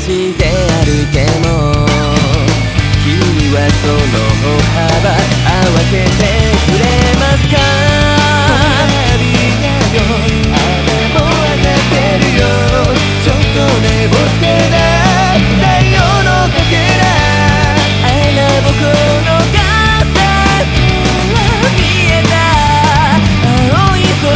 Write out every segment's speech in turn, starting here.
して歩けも君はその歩幅合わせてくれますか？雨も上がってるよ、ちょっと寝ぼけだ太陽のかけら、あら僕の傘見えた青い空、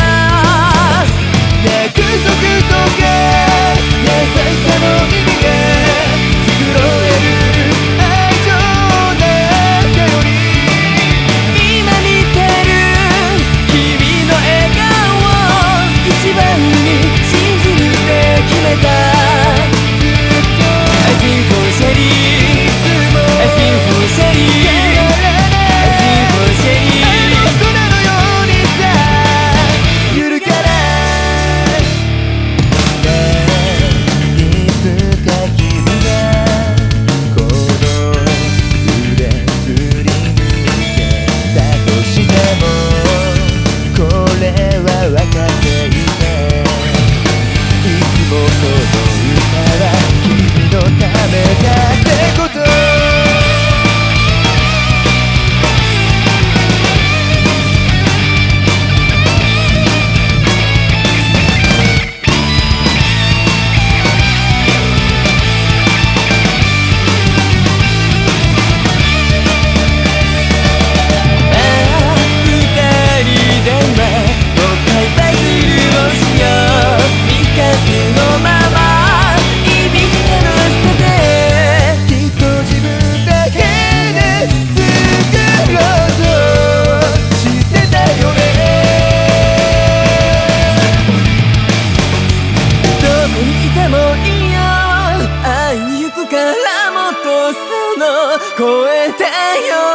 約束とか優しさの意味が作ろえる愛情なんかより、今見てる君の笑顔を一番に信じるって決めた。I sing for Sherry, I sing for Sherry, I sing for Sherry、 あの空のようにさ揺るがないいつか君がこの腕すり抜けたとしてもこれは分かっていて、いつもこの歌は君のためだってこと。からもっとその超えてよ